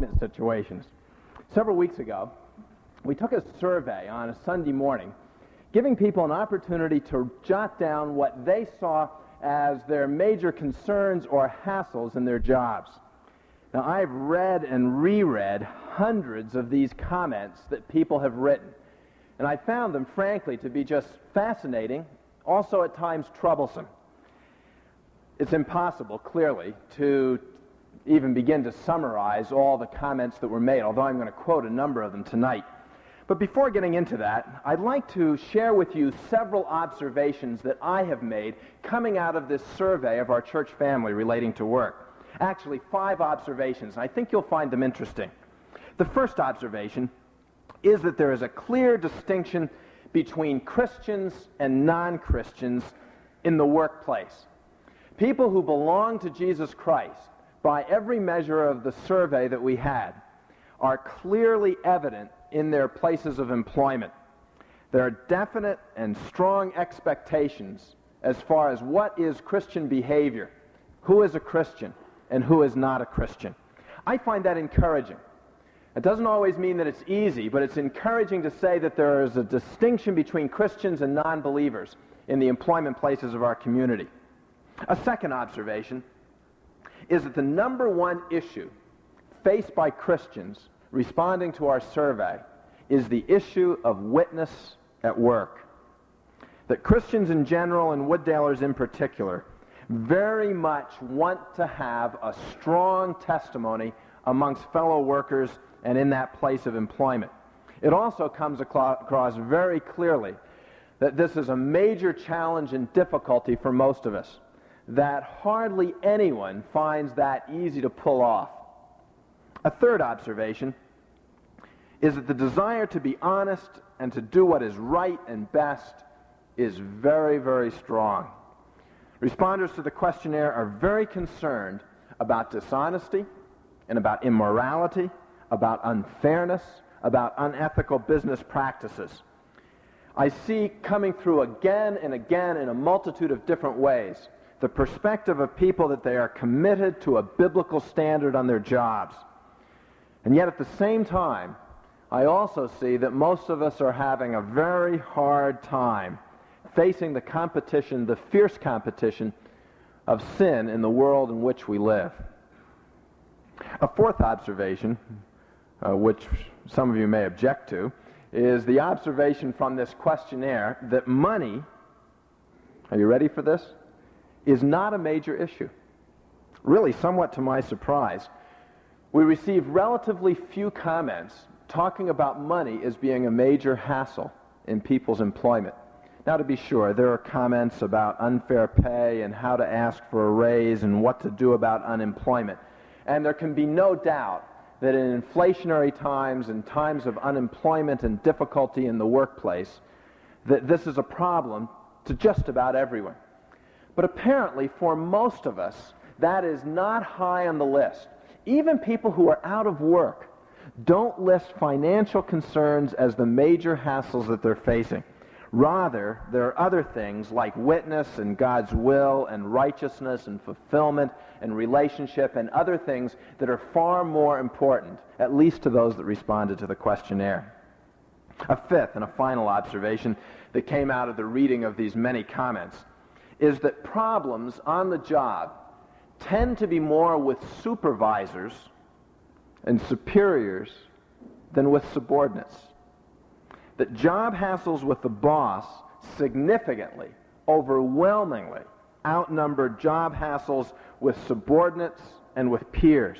situations. Several weeks ago, we took a survey on a Sunday morning, giving people an opportunity to jot down what they saw as their major concerns or hassles in their jobs. Now, I've read and reread hundreds of these comments that people have written, and I found them, frankly, to be just fascinating, also at times troublesome. It's impossible, clearly, to even begin to summarize all the comments that were made, although I'm going to quote a number of them tonight. But before getting into that, I'd like to share with you several observations that I have made coming out of this survey of our church family relating to work. Actually, 5 observations, and I think you'll find them interesting. The first observation is that there is a clear distinction between Christians and non-Christians in the workplace. People who belong to Jesus Christ, by every measure of the survey that we had, are clearly evident in their places of employment. There are definite and strong expectations as far as what is Christian behavior, who is a Christian, and who is not a Christian. I find that encouraging. It doesn't always mean that it's easy, but it's encouraging to say that there is a distinction between Christians and non-believers in the employment places of our community. A second observation is that the number one issue faced by Christians responding to our survey is the issue of witness at work. That Christians in general and Wooddalers in particular very much want to have a strong testimony amongst fellow workers and in that place of employment. It also comes across very clearly that this is a major challenge and difficulty for most of us, that hardly anyone finds that easy to pull off. A third observation is that the desire to be honest and to do what is right and best is very, very strong. Responders to the questionnaire are very concerned about dishonesty and about immorality, about unfairness, about unethical business practices. I see coming through again and again in a multitude of different ways the perspective of people that they are committed to a biblical standard on their jobs. And yet at the same time, I also see that most of us are having a very hard time facing the competition, the fierce competition of sin in the world in which we live. A fourth observation, which some of you may object to, is the observation from this questionnaire that money, are you ready for this, is not a major issue. Really, somewhat to my surprise, we receive relatively few comments talking about money as being a major hassle in people's employment. Now, to be sure, there are comments about unfair pay and how to ask for a raise and what to do about unemployment. And there can be no doubt that in inflationary times and times of unemployment and difficulty in the workplace, that this is a problem to just about everyone. But apparently, for most of us, that is not high on the list. Even people who are out of work don't list financial concerns as the major hassles that they're facing. Rather, there are other things like witness and God's will and righteousness and fulfillment and relationship and other things that are far more important, at least to those that responded to the questionnaire. A fifth and a final observation that came out of the reading of these many comments is that problems on the job tend to be more with supervisors and superiors than with subordinates. That job hassles with the boss significantly, overwhelmingly outnumber job hassles with subordinates and with peers.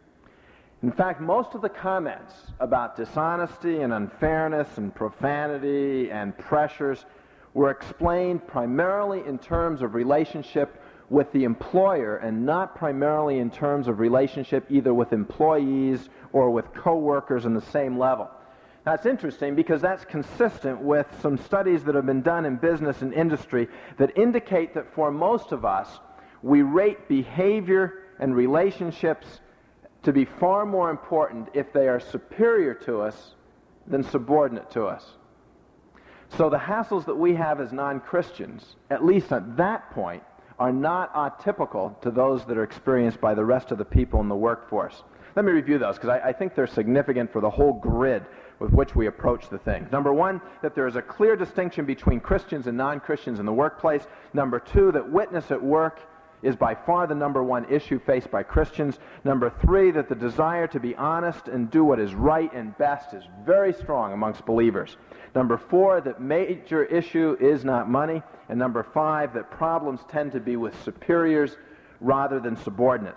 In fact, most of the comments about dishonesty and unfairness and profanity and pressures were explained primarily in terms of relationship with the employer and not primarily in terms of relationship either with employees or with co-workers on the same level. That's interesting because that's consistent with some studies that have been done in business and industry that indicate that for most of us, we rate behavior and relationships to be far more important if they are superior to us than subordinate to us. So the hassles that we have as non-Christians, at least at that point, are not atypical to those that are experienced by the rest of the people in the workforce. Let me review those, because I think they're significant for the whole grid with which we approach the thing. Number one, that there is a clear distinction between Christians and non-Christians in the workplace. Number two, that witness at work is by far the number one issue faced by Christians. Number three, that the desire to be honest and do what is right and best is very strong amongst believers. Number four, that major issue is not money. And number five, that problems tend to be with superiors rather than subordinates.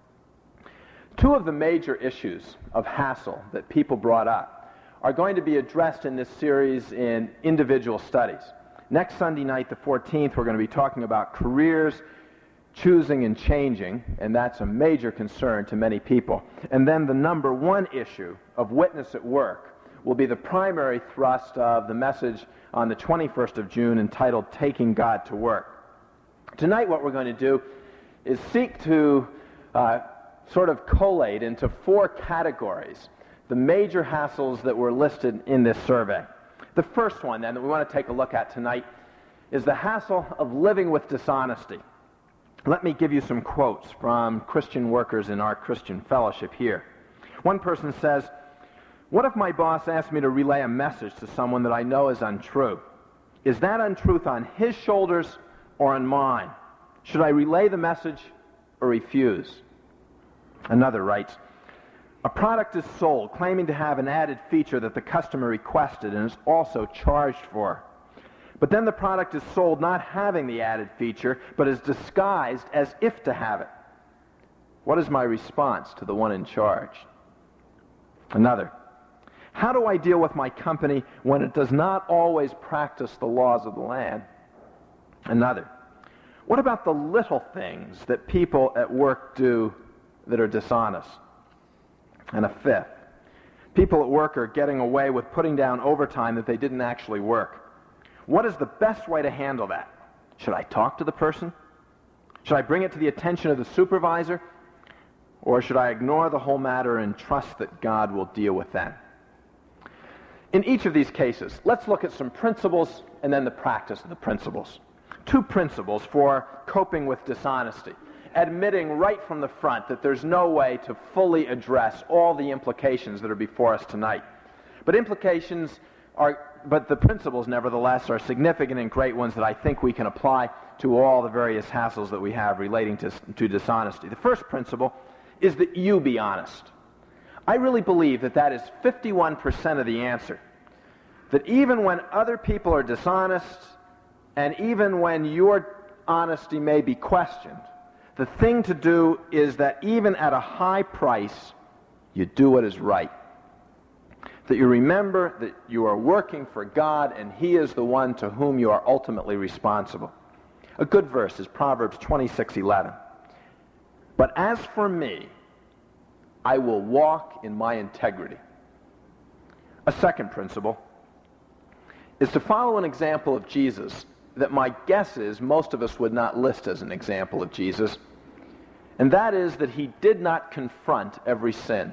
Two of the major issues of hassle that people brought up are going to be addressed in this series in individual studies. Next Sunday night, the 14th, we're going to be talking about careers, choosing and changing, and that's a major concern to many people. And then the number one issue of witness at work will be the primary thrust of the message on the 21st of June entitled Taking God to Work. Tonight what we're going to do is seek to sort of collate into four categories the major hassles that were listed in this survey. The first one, then, that we want to take a look at tonight is the hassle of living with dishonesty. Let me give you some quotes from Christian workers in our Christian fellowship here. One person says, "What if my boss asked me to relay a message to someone that I know is untrue? Is that untruth on his shoulders or on mine? Should I relay the message or refuse?" Another writes, "A product is sold claiming to have an added feature that the customer requested and is also charged for. But then the product is sold not having the added feature, but is disguised as if to have it. What is my response to the one in charge?" Another, "How do I deal with my company when it does not always practice the laws of the land?" Another, "What about the little things that people at work do that are dishonest?" And a fifth, "People at work are getting away with putting down overtime that they didn't actually work. What is the best way to handle that? Should I talk to the person? Should I bring it to the attention of the supervisor? Or should I ignore the whole matter and trust that God will deal with that?" In each of these cases, let's look at some principles and then the practice of the principles. Two principles for coping with dishonesty, admitting right from the front that there's no way to fully address all the implications that are before us tonight. But the principles, nevertheless, are significant and great ones that I think we can apply to all the various hassles that we have relating to dishonesty. The first principle is that you be honest. I really believe that that is 51% of the answer. That even when other people are dishonest, and even when your honesty may be questioned, the thing to do is that even at a high price, you do what is right. That you remember that you are working for God and He is the one to whom you are ultimately responsible. A good verse is Proverbs 26:11. "But as for me, I will walk in my integrity." A second principle is to follow an example of Jesus that my guess is most of us would not list as an example of Jesus, and that is that He did not confront every sin.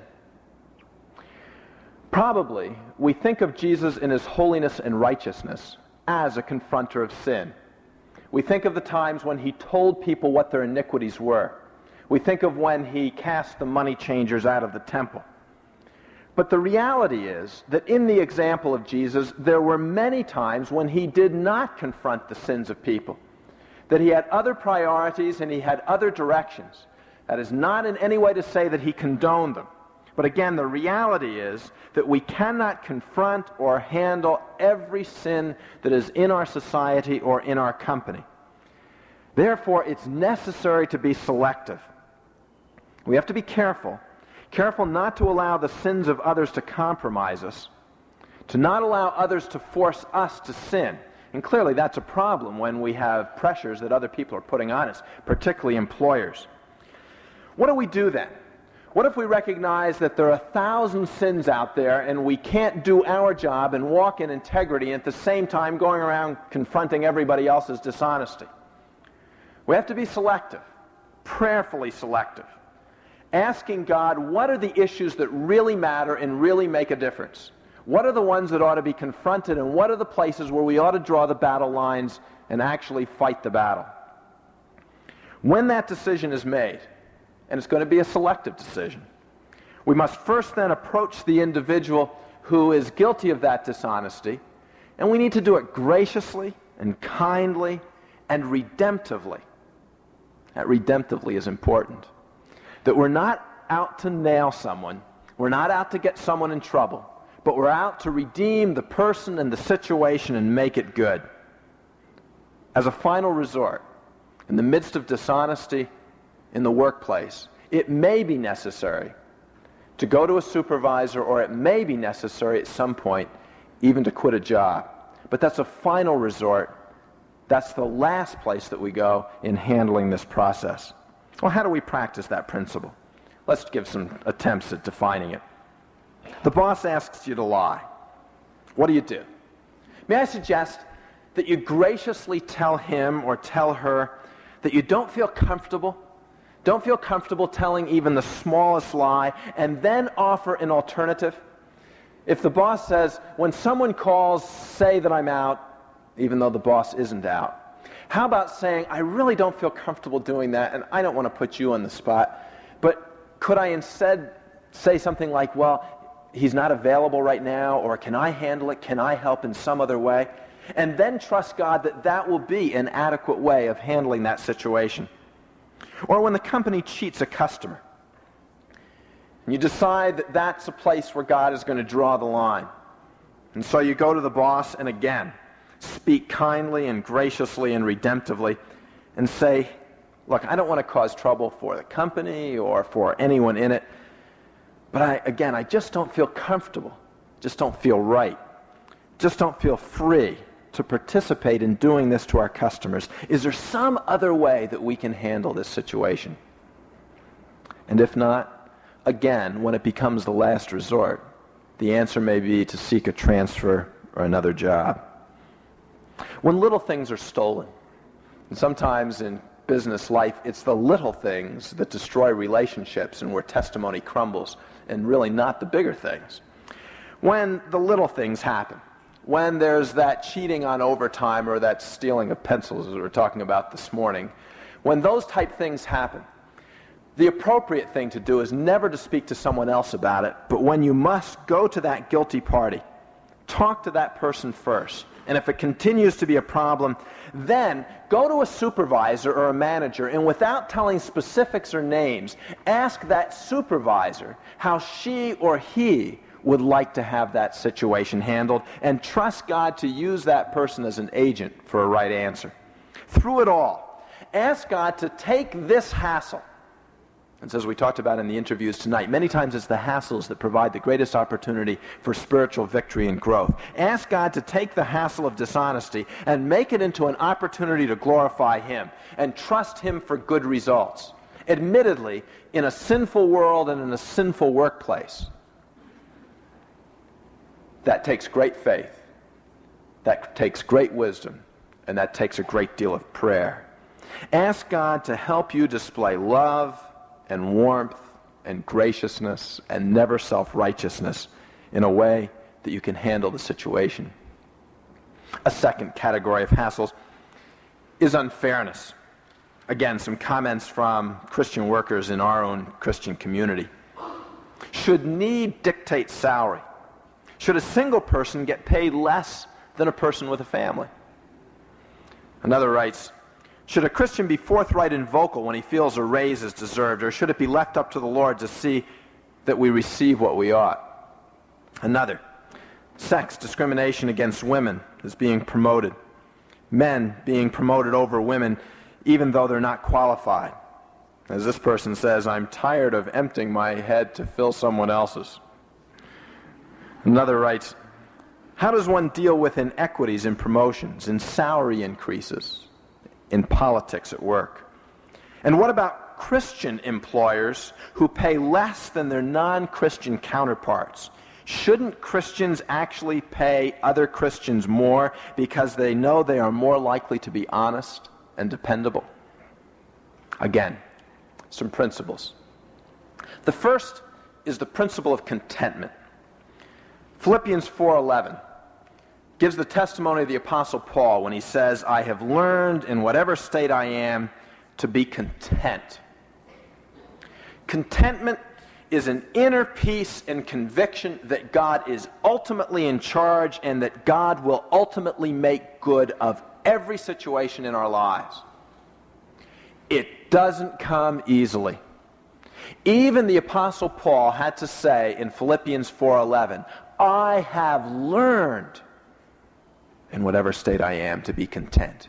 Probably, we think of Jesus in His holiness and righteousness as a confronter of sin. We think of the times when He told people what their iniquities were. We think of when He cast the money changers out of the temple. But the reality is that in the example of Jesus, there were many times when He did not confront the sins of people, that He had other priorities and He had other directions. That is not in any way to say that He condoned them. But again, the reality is that we cannot confront or handle every sin that is in our society or in our company. Therefore, it's necessary to be selective. We have to be careful not to allow the sins of others to compromise us, to not allow others to force us to sin. And clearly that's a problem when we have pressures that other people are putting on us, particularly employers. What do we do then? What if we recognize that there are 1,000 sins out there and we can't do our job and walk in integrity and at the same time going around confronting everybody else's dishonesty? We have to be selective, prayerfully selective, asking God, what are the issues that really matter and really make a difference? What are the ones that ought to be confronted, and what are the places where we ought to draw the battle lines and actually fight the battle? When that decision is made, and it's going to be a selective decision, we must first then approach the individual who is guilty of that dishonesty, and we need to do it graciously and kindly and redemptively. That redemptively is important. That we're not out to nail someone, we're not out to get someone in trouble, but we're out to redeem the person and the situation and make it good. As a final resort, in the midst of dishonesty in the workplace, it may be necessary to go to a supervisor, or it may be necessary at some point even to quit a job. But that's a final resort. That's the last place that we go in handling this process. Well, how do we practice that principle? Let's give some attempts at defining it. The boss asks you to lie. What do you do? May I suggest that you graciously tell him or tell her that you don't feel comfortable telling even the smallest lie, and then offer an alternative? If the boss says, when someone calls, say that I'm out, even though the boss isn't out. How about saying, I really don't feel comfortable doing that, and I don't want to put you on the spot, but could I instead say something like, well, he's not available right now, or can I handle it? Can I help in some other way? And then trust God that that will be an adequate way of handling that situation. Or when the company cheats a customer, and you decide that that's a place where God is going to draw the line. And so you go to the boss and again, speak kindly and graciously and redemptively and say, look, I don't want to cause trouble for the company or for anyone in it, but I just don't feel comfortable, just don't feel right, just don't feel free to participate in doing this to our customers. Is there some other way that we can handle this situation? And if not, again, when it becomes the last resort, the answer may be to seek a transfer or another job. When little things are stolen, and sometimes in business life, it's the little things that destroy relationships and where testimony crumbles, and really not the bigger things. When the little things happen, when there's that cheating on overtime or that stealing of pencils as we were talking about this morning, when those type things happen, the appropriate thing to do is never to speak to someone else about it, but when you must, go to that guilty party. Talk to that person first. And if it continues to be a problem, then go to a supervisor or a manager, and without telling specifics or names, ask that supervisor how she or he would like to have that situation handled, and trust God to use that person as an agent for a right answer. Through it all, ask God to take this hassle. And as we talked about in the interviews tonight, many times it's the hassles that provide the greatest opportunity for spiritual victory and growth. Ask God to take the hassle of dishonesty and make it into an opportunity to glorify Him and trust Him for good results. Admittedly, in a sinful world and in a sinful workplace, that takes great faith, that takes great wisdom, and that takes a great deal of prayer. Ask God to help you display love and warmth and graciousness and never self-righteousness in a way that you can handle the situation. A second category of hassles is unfairness. Again, some comments from Christian workers in our own Christian community. Should need dictate salary? Should a single person get paid less than a person with a family? Another writes, should a Christian be forthright and vocal when he feels a raise is deserved, or should it be left up to the Lord to see that we receive what we ought? Another, sex discrimination against women is being promoted. Men being promoted over women even though they're not qualified. As this person says, I'm tired of emptying my head to fill someone else's. Another writes, how does one deal with inequities in promotions, in salary increases, in politics at work? And what about Christian employers who pay less than their non-Christian counterparts? Shouldn't Christians actually pay other Christians more because they know they are more likely to be honest and dependable? Again, some principles. The first is the principle of contentment. Philippians 4:11 gives the testimony of the Apostle Paul when he says, I have learned in whatever state I am to be content. Contentment is an inner peace and conviction that God is ultimately in charge and that God will ultimately make good of every situation in our lives. It doesn't come easily. Even the Apostle Paul had to say in Philippians 4:11, I have learned in whatever state I am to be content.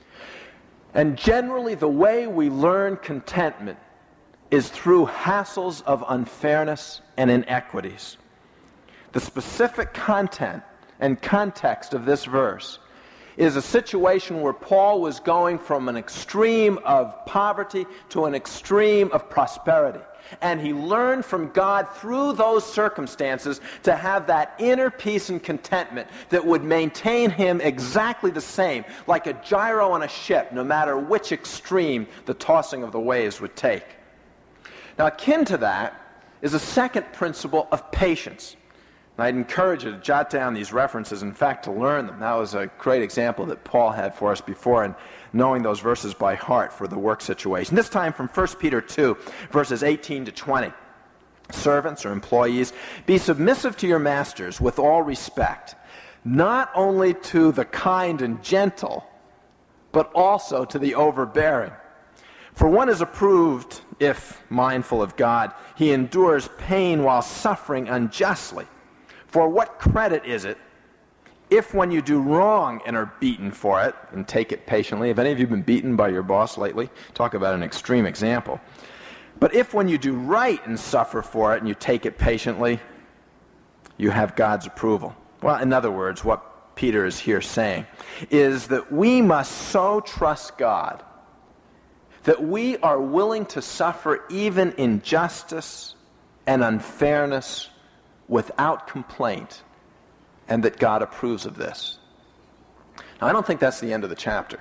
And generally the way we learn contentment is through hassles of unfairness and inequities. The specific content and context of this verse is a situation where Paul was going from an extreme of poverty to an extreme of prosperity. And he learned from God through those circumstances to have that inner peace and contentment that would maintain him exactly the same, like a gyro on a ship, no matter which extreme the tossing of the waves would take. Now, akin to that is a second principle of patience. And I'd encourage you to jot down these references, in fact, to learn them. That was a great example that Paul had for us before in knowing those verses by heart for the work situation. This time from 1 Peter 2, verses 18 to 20. Servants or employees, be submissive to your masters with all respect, not only to the kind and gentle, but also to the overbearing. For one is approved if, mindful of God, he endures pain while suffering unjustly. For what credit is it if when you do wrong and are beaten for it, and take it patiently? Have any of you been beaten by your boss lately? Talk about an extreme example. But if when you do right and suffer for it and you take it patiently, you have God's approval. Well, in other words, what Peter is here saying is that we must so trust God that we are willing to suffer even injustice and unfairness without complaint, and that God approves of this. Now, I don't think that's the end of the chapter.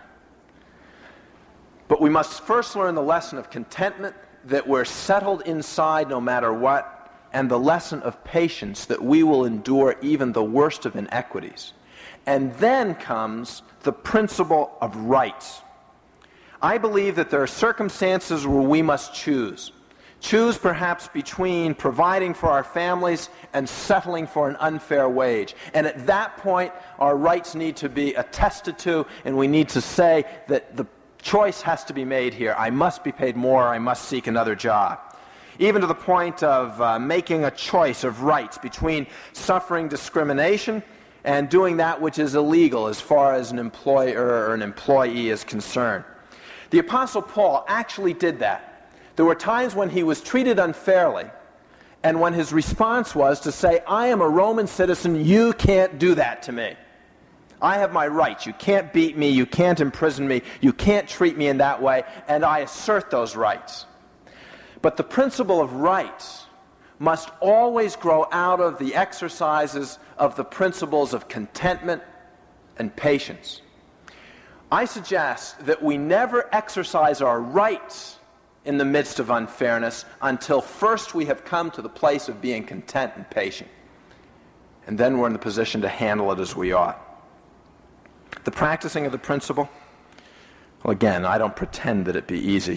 But we must first learn the lesson of contentment, that we're settled inside no matter what, and the lesson of patience, that we will endure even the worst of inequities. And then comes the principle of rights. I believe that there are circumstances where we must choose. Choose perhaps between providing for our families and settling for an unfair wage. And at that point, our rights need to be attested to, and we need to say that the choice has to be made here. I must be paid more, I must seek another job. Even to the point of making a choice of rights between suffering discrimination and doing that which is illegal as far as an employer or an employee is concerned. The Apostle Paul actually did that. There were times when he was treated unfairly, and when his response was to say, I am a Roman citizen, you can't do that to me. I have my rights. You can't beat me, you can't imprison me, you can't treat me in that way, and I assert those rights. But the principle of rights must always grow out of the exercises of the principles of contentment and patience. I suggest that we never exercise our rights in the midst of unfairness until first we have come to the place of being content and patient. And then we're in the position to handle it as we ought. The practicing of the principle, well, again, I don't pretend that it be easy.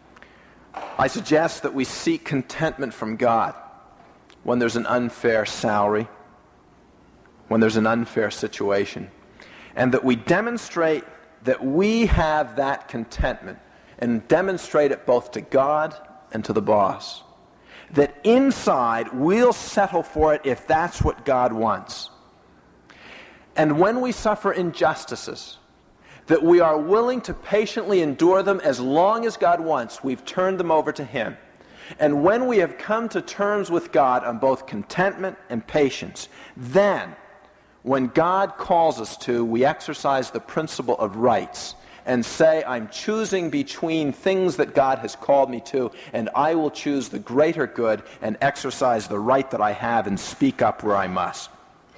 I suggest that we seek contentment from God when there's an unfair salary, when there's an unfair situation, and that we demonstrate that we have that contentment and demonstrate it both to God and to the boss. That inside we'll settle for it if that's what God wants. And when we suffer injustices, that we are willing to patiently endure them as long as God wants. We've turned them over to Him. And when we have come to terms with God on both contentment and patience, then, when God calls us to, we exercise the principle of rights and say, I'm choosing between things that God has called me to, and I will choose the greater good and exercise the right that I have and speak up where I must.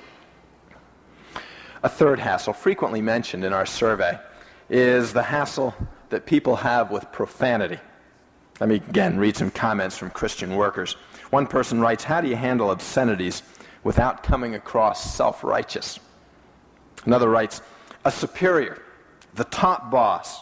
A third hassle, frequently mentioned in our survey, is the hassle that people have with profanity. Let me again read some comments from Christian workers. One person writes, how do you handle obscenities without coming across self-righteous? Another writes, a superior, the top boss,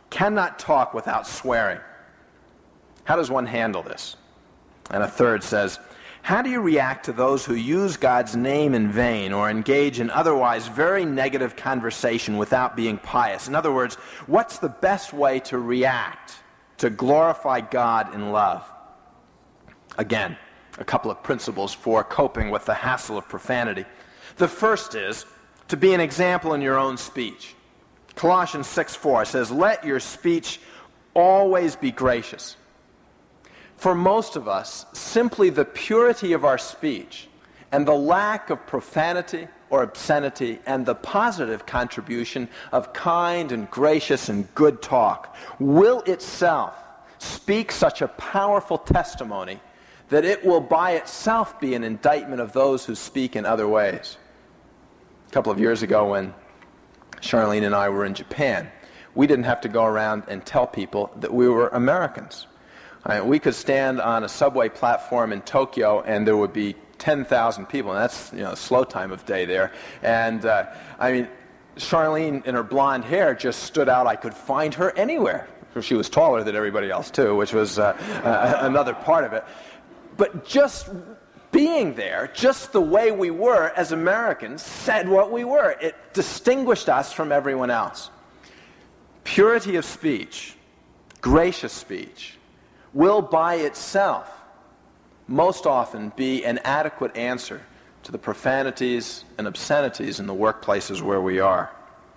cannot talk without swearing. How does one handle this? And a third says, how do you react to those who use God's name in vain or engage in otherwise very negative conversation without being pious? In other words, what's the best way to react to glorify God in love? Again, a couple of principles for coping with the hassle of profanity. The first is to be an example in your own speech. Colossians 6:4 says, let your speech always be gracious. For most of us, simply the purity of our speech and the lack of profanity or obscenity and the positive contribution of kind and gracious and good talk will itself speak such a powerful testimony that it will by itself be an indictment of those who speak in other ways. A couple of years ago when Charlene and I were in Japan, we didn't have to go around and tell people that we were Americans. We could stand on a subway platform in Tokyo and there would be 10,000 people, and that's slow time of day there. And Charlene in her blonde hair just stood out. I could find her anywhere. She was taller than everybody else too, which was another part of it. But just being there, just the way we were as Americans, said what we were. It distinguished us from everyone else. Purity of speech, gracious speech, will by itself most often be an adequate answer to the profanities and obscenities in the workplaces where we are.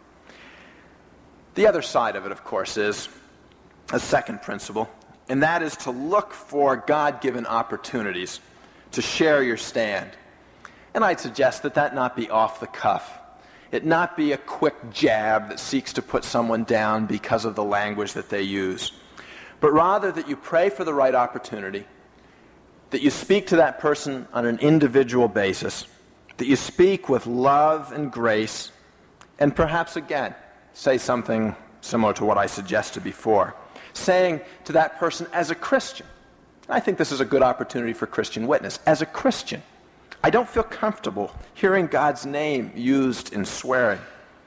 The other side of it, of course, is a second principle, and that is to look for God-given opportunities to share your stand. And I'd suggest that not be off the cuff. It not be a quick jab that seeks to put someone down because of the language that they use. But rather that you pray for the right opportunity, that you speak to that person on an individual basis, that you speak with love and grace, and perhaps again, say something similar to what I suggested before, saying to that person as a Christian, I think this is a good opportunity for Christian witness, as a Christian, I don't feel comfortable hearing God's name used in swearing.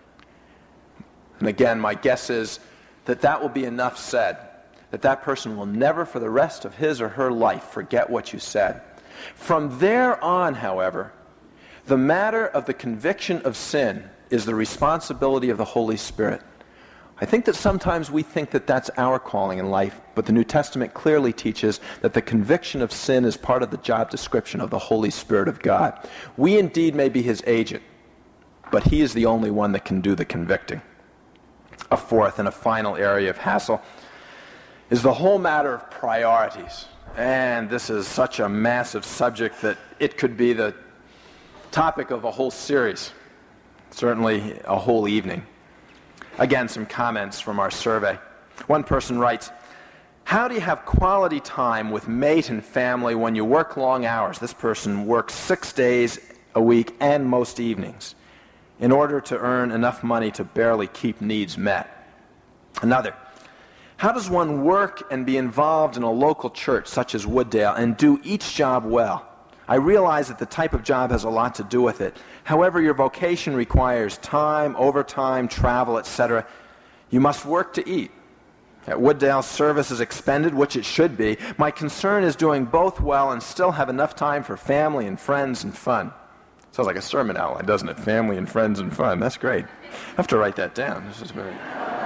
And again, my guess is that will be enough said, that person will never for the rest of his or her life forget what you said. From there on, however, the matter of the conviction of sin is the responsibility of the Holy Spirit. I think that sometimes we think that that's our calling in life, but the New Testament clearly teaches that the conviction of sin is part of the job description of the Holy Spirit of God. We indeed may be his agent, but he is the only one that can do the convicting. A fourth and a final area of hassle is the whole matter of priorities. And this is such a massive subject that it could be the topic of a whole series, certainly a whole evening. Again, some comments from our survey. One person writes, how do you have quality time with mate and family when you work long hours? This person works 6 days a week and most evenings in order to earn enough money to barely keep needs met. Another, how does one work and be involved in a local church such as Wooddale and do each job well? I realize that the type of job has a lot to do with it. However, your vocation requires time, overtime, travel, etc. You must work to eat. At Wooddale, service is expended, which it should be. My concern is doing both well and still have enough time for family and friends and fun. Sounds like a sermon outline, doesn't it? Family and friends and fun. That's great. I have to write that down. This is very...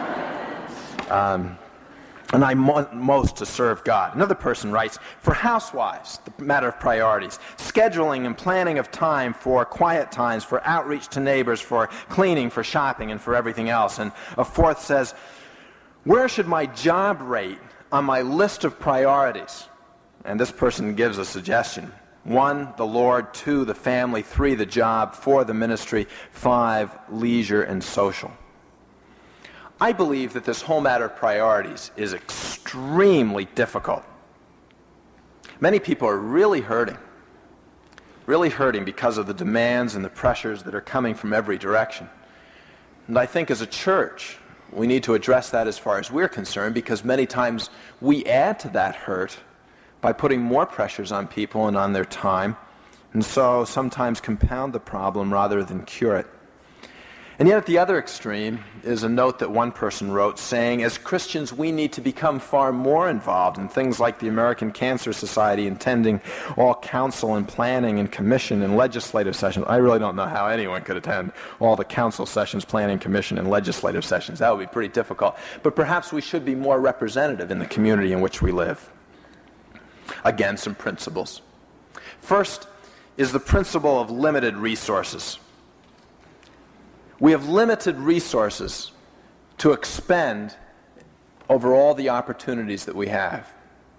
and I want most to serve God. Another person writes, for housewives, the matter of priorities, scheduling and planning of time for quiet times, for outreach to neighbors, for cleaning, for shopping, and for everything else. And a fourth says, where should my job rate on my list of priorities? And this person gives a suggestion. 1, the Lord. 2, the family. 3, the job. 4, the ministry. 5, leisure and social. I believe that this whole matter of priorities is extremely difficult. Many people are really hurting because of the demands and the pressures that are coming from every direction. And I think as a church, we need to address that as far as we're concerned, because many times we add to that hurt by putting more pressures on people and on their time, and so sometimes compound the problem rather than cure it. And yet at the other extreme is a note that one person wrote saying, as Christians, we need to become far more involved in things like the American Cancer Society attending all council and planning and commission and legislative sessions. I really don't know how anyone could attend all the council sessions, planning, commission, and legislative sessions. That would be pretty difficult. But perhaps we should be more representative in the community in which we live. Again, some principles. First is the principle of limited resources. We have limited resources to expend over all the opportunities that we have.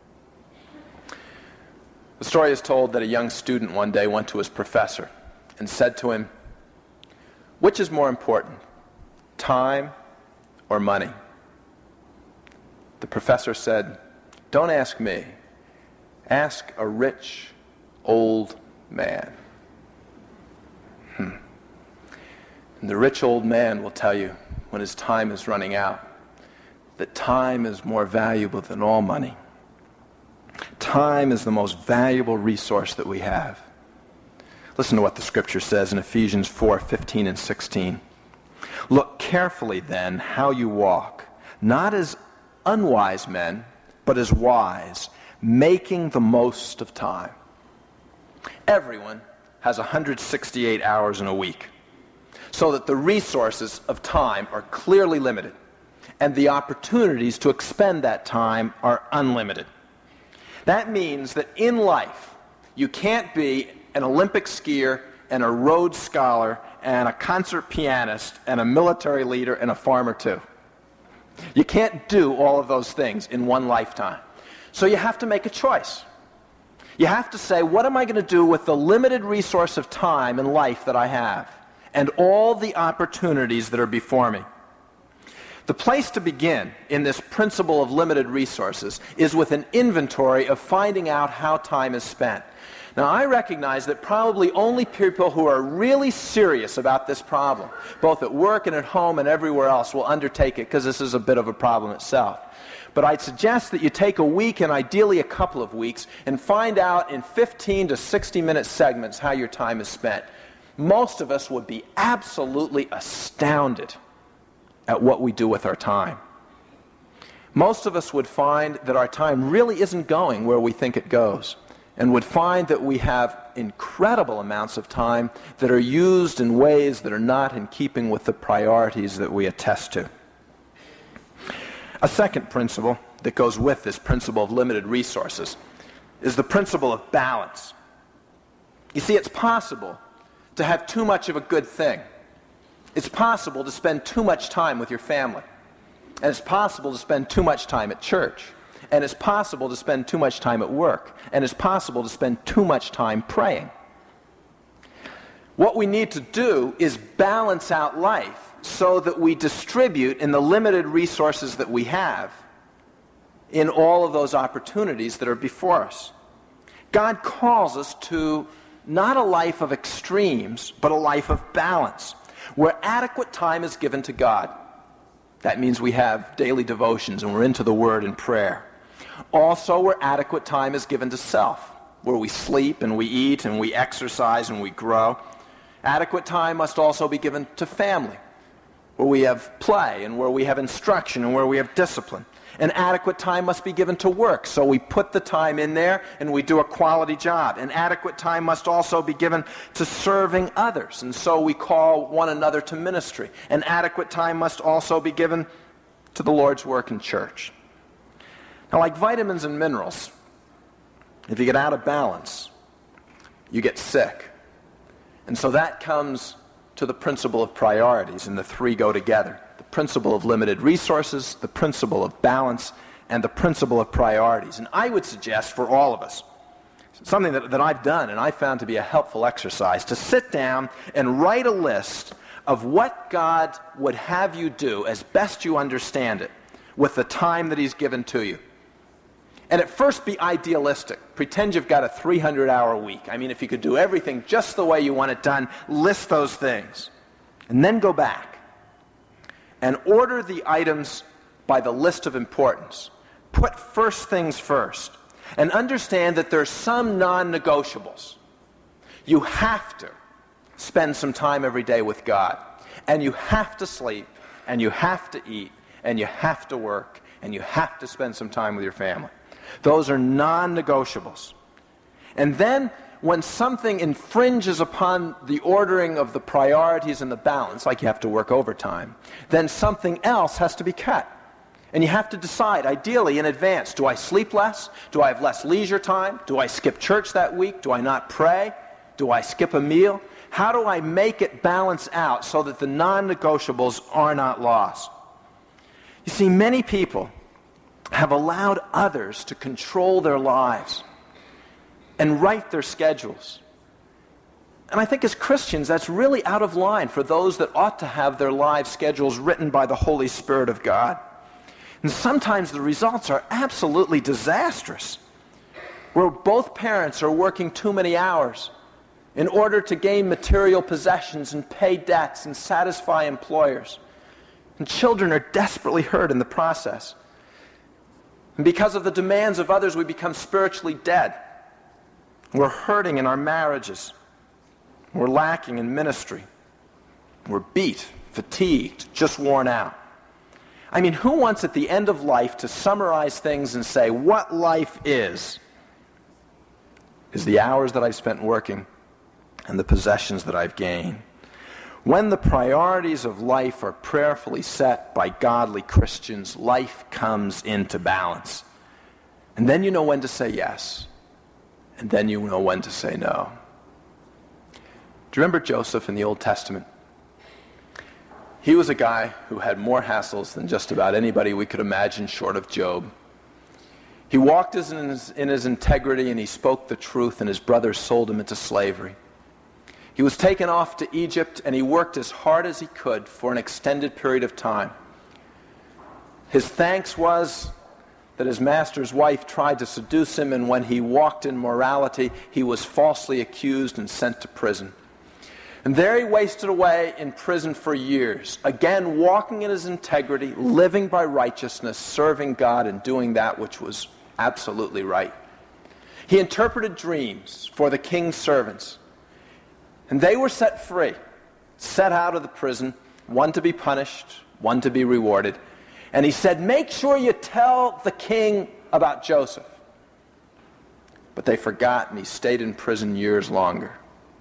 The story is told that a young student one day went to his professor and said to him, "Which is more important, time or money?" The professor said, "Don't ask me. Ask a rich, old man." And the rich old man will tell you, when his time is running out, that time is more valuable than all money. Time is the most valuable resource that we have. Listen to what the scripture says in Ephesians 4:15 and 16. "Look carefully then how you walk, not as unwise men, but as wise, making the most of time." Everyone has 168 hours in a week, so that the resources of time are clearly limited, and the opportunities to expend that time are unlimited. That means that in life, you can't be an Olympic skier and a Rhodes Scholar and a concert pianist and a military leader and a farmer too. You can't do all of those things in one lifetime. So you have to make a choice. You have to say, what am I going to do with the limited resource of time and life that I have, and all the opportunities that are before me? The place to begin in this principle of limited resources is with an inventory of finding out how time is spent. Now, I recognize that probably only people who are really serious about this problem, both at work and at home and everywhere else, will undertake it, because this is a bit of a problem itself. But I'd suggest that you take a week, and ideally a couple of weeks, and find out in 15 to 60-minute segments how your time is spent. Most of us would be absolutely astounded at what we do with our time. Most of us would find that our time really isn't going where we think it goes, and would find that we have incredible amounts of time that are used in ways that are not in keeping with the priorities that we attest to. A second principle that goes with this principle of limited resources is the principle of balance. You see, it's possible to have too much of a good thing. It's possible to spend too much time with your family. And it's possible to spend too much time at church. And it's possible to spend too much time at work. And it's possible to spend too much time praying. What we need to do is balance out life so that we distribute in the limited resources that we have in all of those opportunities that are before us. God calls us to not a life of extremes, but a life of balance, where adequate time is given to God. That means we have daily devotions and we're into the Word and prayer. Also, where adequate time is given to self, where we sleep and we eat and we exercise and we grow. Adequate time must also be given to family, where we have play and where we have instruction and where we have discipline. And adequate time must be given to work, so we put the time in there and we do a quality job. And adequate time must also be given to serving others, and so we call one another to ministry. And adequate time must also be given to the Lord's work in church. Now, like vitamins and minerals, if you get out of balance, you get sick. And so that comes to the principle of priorities, and the three go together. The principle of limited resources, the principle of balance, and the principle of priorities. And I would suggest for all of us, something that I've done and I found to be a helpful exercise, to sit down and write a list of what God would have you do as best you understand it with the time that He's given to you. And at first be idealistic. Pretend you've got a 300-hour week. I mean, if you could do everything just the way you want it done, list those things. And then go back and order the items by the list of importance. Put first things first. And understand that there's some non-negotiables. You have to spend some time every day with God. and you have to sleep, and you have to eat, and you have to work, and you have to spend some time with your family. Those are non-negotiables. And then when something infringes upon the ordering of the priorities and the balance, like you have to work overtime, then something else has to be cut. And you have to decide, ideally in advance, do I sleep less? Do I have less leisure time? Do I skip church that week? Do I not pray? Do I skip a meal? How do I make it balance out so that the non-negotiables are not lost? You see, many people have allowed others to control their lives and write their schedules. And I think as Christians, that's really out of line for those that ought to have their life schedules written by the Holy Spirit of God. And sometimes the results are absolutely disastrous, where both parents are working too many hours in order to gain material possessions and pay debts and satisfy employers. And children are desperately hurt in the process. And because of the demands of others, we become spiritually dead. We're hurting in our marriages. We're lacking in ministry. We're beat, fatigued, just worn out. I mean, who wants at the end of life to summarize things and say, what life is the hours that I've spent working and the possessions that I've gained? When the priorities of life are prayerfully set by godly Christians, life comes into balance. And then you know when to say yes, and then you know when to say no. Do you remember Joseph in the Old Testament? He was a guy who had more hassles than just about anybody we could imagine short of Job. He walked in his integrity, and he spoke the truth, and his brothers sold him into slavery. He was taken off to Egypt, and he worked as hard as he could for an extended period of time. His thanks was that his master's wife tried to seduce him, and when he walked in morality, he was falsely accused and sent to prison. And there he wasted away in prison for years, again walking in his integrity, living by righteousness, serving God, and doing that which was absolutely right. He interpreted dreams for the king's servants, and they were set free, set out of the prison, one to be punished, one to be rewarded. And he said, make sure you tell the king about Joseph. But they forgot, and he stayed in prison years longer.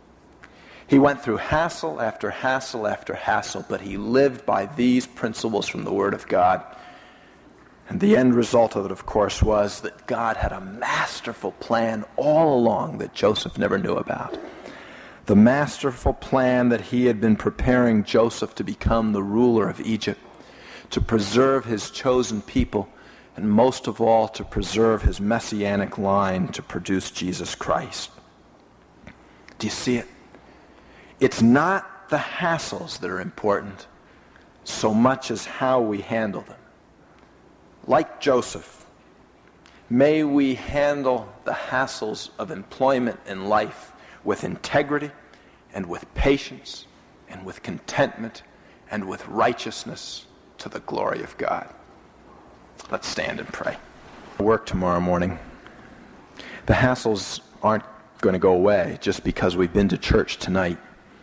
He went through hassle after hassle after hassle, but he lived by these principles from the Word of God. And the end result of it, of course, was that God had a masterful plan all along that Joseph never knew about. The masterful plan that he had been preparing Joseph to become the ruler of Egypt, to preserve his chosen people, and most of all, to preserve his messianic line to produce Jesus Christ. Do you see it? It's not the hassles that are important so much as how we handle them. Like Joseph, may we handle the hassles of employment and life with integrity and with patience and with contentment and with righteousness to the glory of God. Let's stand and pray. Work tomorrow morning. The hassles aren't going to go away just because we've been to church tonight.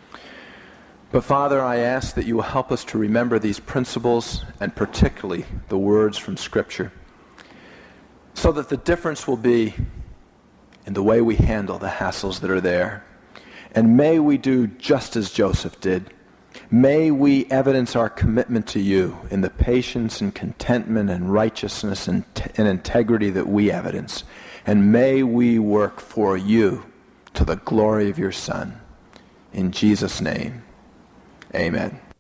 But Father, I ask that you will help us to remember these principles, and particularly the words from Scripture, so that the difference will be in the way we handle the hassles that are there. And may we do just as Joseph did. May we evidence our commitment to you in the patience and contentment and righteousness and integrity that we evidence. And may we work for you to the glory of your Son. In Jesus' name. Amen.